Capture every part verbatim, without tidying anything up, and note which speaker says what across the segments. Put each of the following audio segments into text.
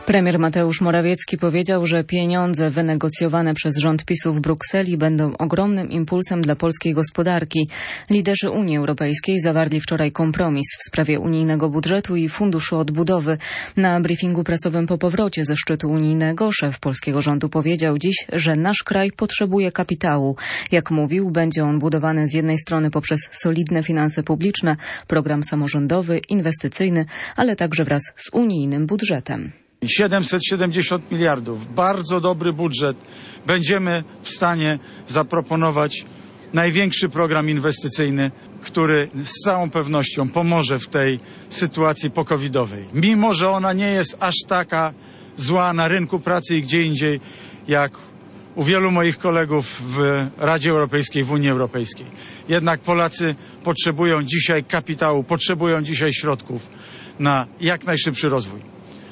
Speaker 1: Premier Mateusz Morawiecki powiedział, że pieniądze wynegocjowane przez rząd PiSu w Brukseli będą ogromnym impulsem dla polskiej gospodarki. Liderzy Unii Europejskiej zawarli wczoraj kompromis w sprawie unijnego budżetu i funduszu odbudowy. Na briefingu prasowym po powrocie ze szczytu unijnego szef polskiego rządu powiedział dziś, że nasz kraj potrzebuje kapitału. Jak mówił, będzie on budowany z jednej strony poprzez solidne finanse publiczne, program samorządowy, inwestycyjny, ale także wraz z unijnym budżetem.
Speaker 2: siedemset siedemdziesiąt miliardów, bardzo dobry budżet. Będziemy w stanie zaproponować największy program inwestycyjny, który z całą pewnością pomoże w tej sytuacji pokowidowej. Mimo że ona nie jest aż taka zła na rynku pracy i gdzie indziej, jak u wielu moich kolegów w Radzie Europejskiej, w Unii Europejskiej. Jednak Polacy potrzebują dzisiaj kapitału, potrzebują dzisiaj środków na jak najszybszy rozwój,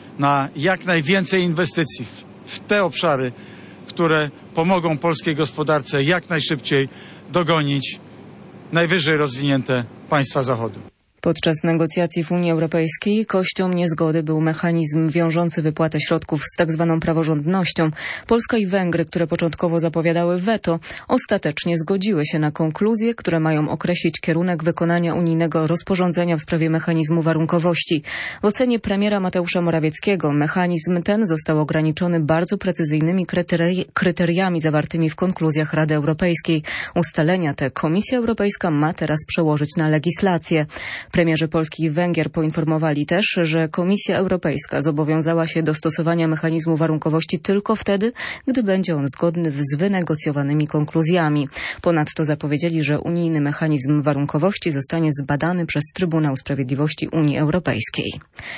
Speaker 2: na jak najwięcej inwestycji w, w te obszary, które pomogą polskiej gospodarce jak najszybciej dogonić najwyżej rozwinięte państwa Zachodu.
Speaker 1: Podczas negocjacji w Unii Europejskiej kością niezgody był mechanizm wiążący wypłatę środków z tak zwaną praworządnością. Polska i Węgry, które początkowo zapowiadały weto, ostatecznie zgodziły się na konkluzje, które mają określić kierunek wykonania unijnego rozporządzenia w sprawie mechanizmu warunkowości. W ocenie premiera Mateusza Morawieckiego mechanizm ten został ograniczony bardzo precyzyjnymi kryteri- kryteriami zawartymi w konkluzjach Rady Europejskiej. Ustalenia te Komisja Europejska ma teraz przełożyć na legislację. Premierzy Polski i Węgier poinformowali też, że Komisja Europejska zobowiązała się do stosowania mechanizmu warunkowości tylko wtedy, gdy będzie on zgodny z wynegocjowanymi konkluzjami. Ponadto zapowiedzieli, że unijny mechanizm warunkowości zostanie zbadany przez Trybunał Sprawiedliwości Unii Europejskiej.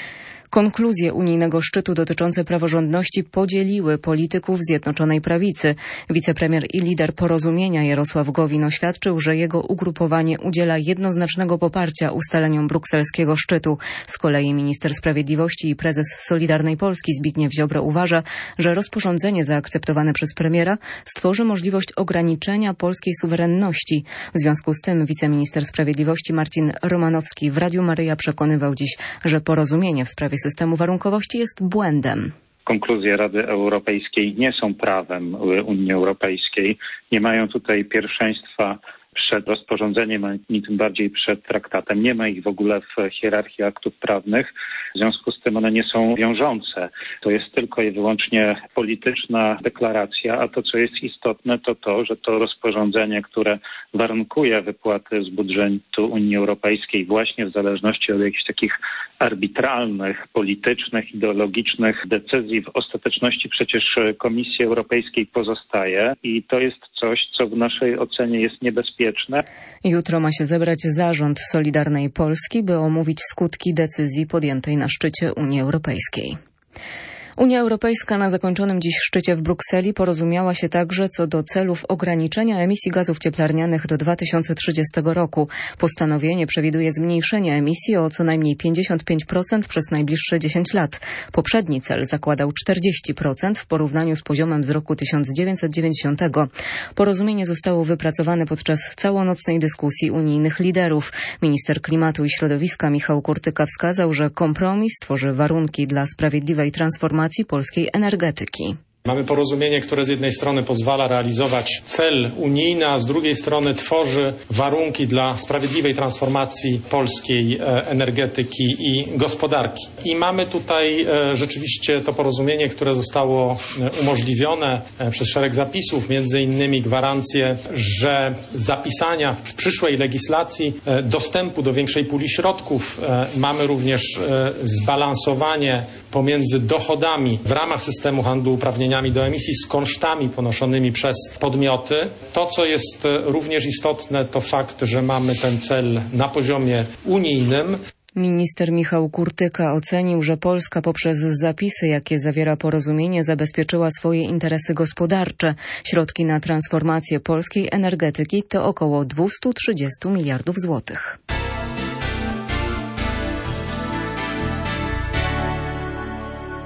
Speaker 1: Konkluzje unijnego szczytu dotyczące praworządności podzieliły polityków Zjednoczonej Prawicy. Wicepremier i lider Porozumienia Jarosław Gowin oświadczył, że jego ugrupowanie udziela jednoznacznego poparcia ustaleniom brukselskiego szczytu. Z kolei minister sprawiedliwości i prezes Solidarnej Polski Zbigniew Ziobro uważa, że rozporządzenie zaakceptowane przez premiera stworzy możliwość ograniczenia polskiej suwerenności. W związku z tym wiceminister sprawiedliwości Marcin Romanowski w Radiu Maryja przekonywał dziś, że porozumienie w sprawie systemu warunkowości jest błędem.
Speaker 3: Konkluzje Rady Europejskiej nie są prawem Unii Europejskiej. Nie mają tutaj pierwszeństwa przed rozporządzeniem, ani tym bardziej przed traktatem. Nie ma ich w ogóle w hierarchii aktów prawnych. W związku z tym one nie są wiążące. To jest tylko i wyłącznie polityczna deklaracja, a to, co jest istotne, to to, że to rozporządzenie, które warunkuje wypłaty z budżetu Unii Europejskiej właśnie w zależności od jakichś takich arbitralnych, politycznych, ideologicznych decyzji, w ostateczności przecież Komisji Europejskiej pozostaje i to jest coś, co w naszej ocenie jest niebezpieczne.
Speaker 1: Jutro ma się zebrać zarząd Solidarnej Polski, by omówić skutki decyzji podjętej na szczycie Unii Europejskiej. Unia Europejska na zakończonym dziś szczycie w Brukseli porozumiała się także co do celów ograniczenia emisji gazów cieplarnianych do dwa tysiące trzydziestego roku. Postanowienie przewiduje zmniejszenie emisji o co najmniej pięćdziesiąt pięć procent przez najbliższe dziesięć lat. Poprzedni cel zakładał czterdzieści procent w porównaniu z poziomem z roku tysiąc dziewięćset dziewięćdziesiątego. Porozumienie zostało wypracowane podczas całonocnej dyskusji unijnych liderów. Minister klimatu i środowiska Michał Kurtyka wskazał, że kompromis tworzy warunki dla sprawiedliwej transformacji polskiej energetyki.
Speaker 4: Mamy porozumienie, które z jednej strony pozwala realizować cel unijny, a z drugiej strony tworzy warunki dla sprawiedliwej transformacji polskiej energetyki i gospodarki. I mamy tutaj rzeczywiście to porozumienie, które zostało umożliwione przez szereg zapisów, między innymi gwarancję, że zapisania w przyszłej legislacji dostępu do większej puli środków. Mamy również zbalansowanie pomiędzy dochodami w ramach systemu handlu uprawnieniami do emisji z kosztami ponoszonymi przez podmioty. To, co jest również istotne, to fakt, że mamy ten cel na poziomie unijnym.
Speaker 1: Minister Michał Kurtyka ocenił, że Polska poprzez zapisy, jakie zawiera porozumienie, zabezpieczyła swoje interesy gospodarcze. Środki na transformację polskiej energetyki to około dwieście trzydzieści miliardów złotych.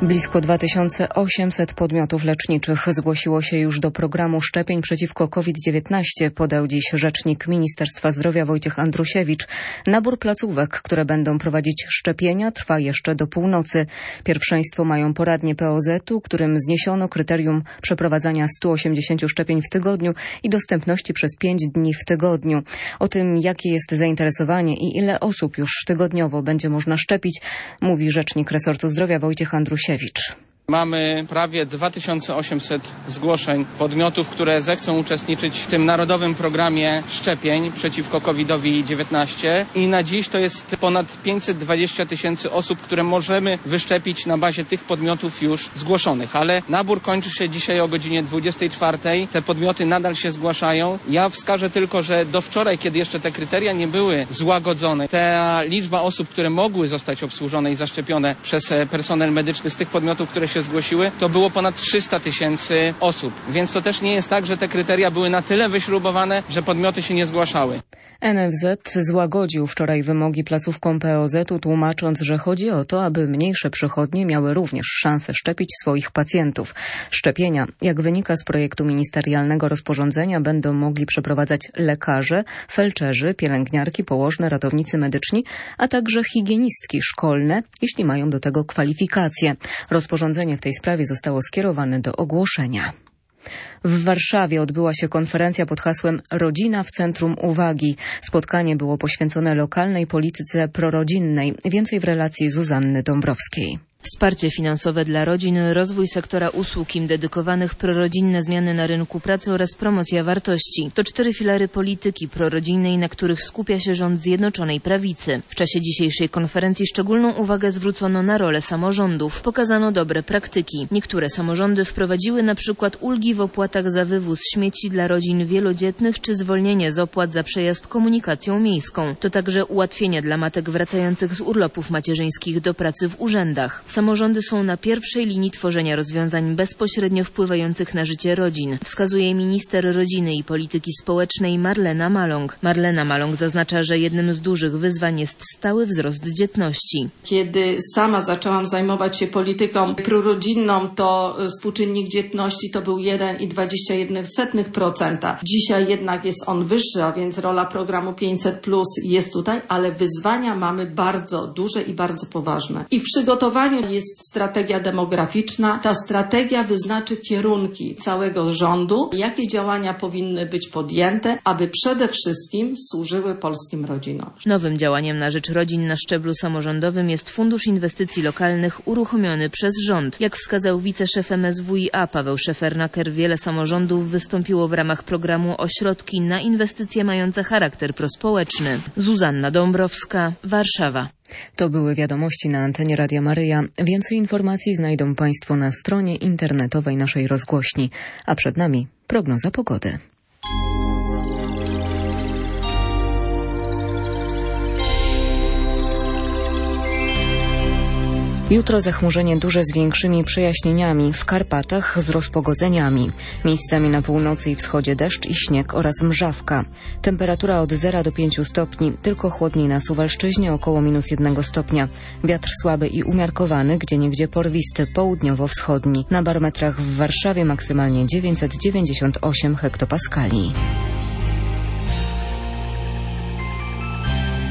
Speaker 1: Blisko dwa tysiące osiemset podmiotów leczniczych zgłosiło się już do programu szczepień przeciwko COVID dziewiętnaście, podał dziś rzecznik Ministerstwa Zdrowia Wojciech Andrusiewicz. Nabór placówek, które będą prowadzić szczepienia, trwa jeszcze do północy. Pierwszeństwo mają poradnie P O Z-u, którym zniesiono kryterium przeprowadzania stu osiemdziesięciu szczepień w tygodniu i dostępności przez pięć dni w tygodniu. O tym, jakie jest zainteresowanie i ile osób już tygodniowo będzie można szczepić, mówi rzecznik resortu zdrowia Wojciech Andrusiewicz.
Speaker 5: Mamy prawie dwa tysiące osiemset zgłoszeń podmiotów, które zechcą uczestniczyć w tym narodowym programie szczepień przeciwko kowidowi dziewiętnaście i na dziś to jest ponad pięćset dwadzieścia tysięcy osób, które możemy wyszczepić na bazie tych podmiotów już zgłoszonych. Ale nabór kończy się dzisiaj o godzinie dwudziestej czwartej. Te podmioty nadal się zgłaszają. Ja wskażę tylko, że do wczoraj, kiedy jeszcze te kryteria nie były złagodzone, ta liczba osób, które mogły zostać obsłużone i zaszczepione przez personel medyczny z tych podmiotów, które się zgłosiły, to było ponad trzysta tysięcy osób. Więc to też nie jest tak, że te kryteria były na tyle wyśrubowane, że podmioty się nie zgłaszały.
Speaker 1: N F Z złagodził wczoraj wymogi placówkom P O Z-u, tłumacząc, że chodzi o to, aby mniejsze przychodnie miały również szansę szczepić swoich pacjentów. Szczepienia, jak wynika z projektu ministerialnego rozporządzenia, będą mogli przeprowadzać lekarze, felczerzy, pielęgniarki, położne, ratownicy medyczni, a także higienistki szkolne, jeśli mają do tego kwalifikacje. Rozporządzenie w tej sprawie zostało skierowane do ogłoszenia. W Warszawie odbyła się konferencja pod hasłem Rodzina w centrum uwagi. Spotkanie było poświęcone lokalnej polityce prorodzinnej. Więcej w relacji Zuzanny Dąbrowskiej.
Speaker 6: Wsparcie finansowe dla rodzin, rozwój sektora usług im dedykowanych, prorodzinne zmiany na rynku pracy oraz promocja wartości. To cztery filary polityki prorodzinnej, na których skupia się rząd Zjednoczonej Prawicy. W czasie dzisiejszej konferencji szczególną uwagę zwrócono na rolę samorządów. Pokazano dobre praktyki. Niektóre samorządy wprowadziły na przykład ulgi w opłatach za wywóz śmieci dla rodzin wielodzietnych czy zwolnienie z opłat za przejazd komunikacją miejską. To także ułatwienie dla matek wracających z urlopów macierzyńskich do pracy w urzędach. Samorządy są na pierwszej linii tworzenia rozwiązań bezpośrednio wpływających na życie rodzin, wskazuje minister rodziny i polityki społecznej Marlena Maląg. Marlena Maląg zaznacza, że jednym z dużych wyzwań jest stały wzrost dzietności.
Speaker 7: Kiedy sama zaczęłam zajmować się polityką prorodzinną, to współczynnik dzietności to był jeden i dwadzieścia jeden procent. Dzisiaj jednak jest on wyższy, a więc rola programu pięćset plus jest tutaj, ale wyzwania mamy bardzo duże i bardzo poważne. I w przygotowaniu jest strategia demograficzna. Ta strategia wyznaczy kierunki całego rządu, jakie działania powinny być podjęte, aby przede wszystkim służyły polskim rodzinom.
Speaker 6: Nowym działaniem na rzecz rodzin na szczeblu samorządowym jest Fundusz Inwestycji Lokalnych uruchomiony przez rząd. Jak wskazał wiceszef M S W i A Paweł Szefernaker, wiele samorządów wystąpiło w ramach programu o środki na inwestycje mające charakter prospołeczny. Zuzanna Dąbrowska, Warszawa.
Speaker 1: To były wiadomości na antenie Radia Maryja. Więcej informacji znajdą Państwo na stronie internetowej naszej rozgłośni. A przed nami prognoza pogody. Jutro zachmurzenie duże z większymi przejaśnieniami, w Karpatach z rozpogodzeniami. Miejscami na północy i wschodzie deszcz i śnieg oraz mrzawka. Temperatura od zera do pięciu stopni, tylko chłodniej na Suwalszczyźnie około minus jednego stopnia. Wiatr słaby i umiarkowany, gdzieniegdzie porwisty, południowo-wschodni. Na barometrach w Warszawie maksymalnie dziewięćset dziewięćdziesiąt osiem hektopaskali.